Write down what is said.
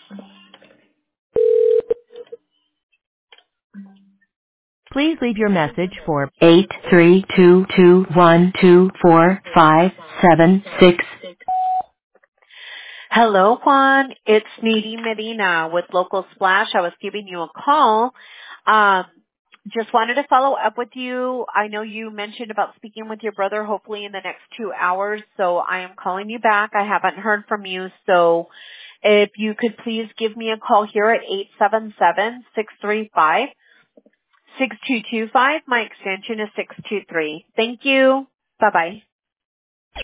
Please leave your message for 832212457. Hello, Juan. It's Needy Medina with Local Splash. I was giving you a call. Um, just wanted to follow up with you. I know you mentioned about speaking with your brother hopefully in the next 2 hours, so I am calling you back. I haven't heard from you, so if you could please give me a call here at 877-635-6225. My extension is 623. Thank you. Bye-bye.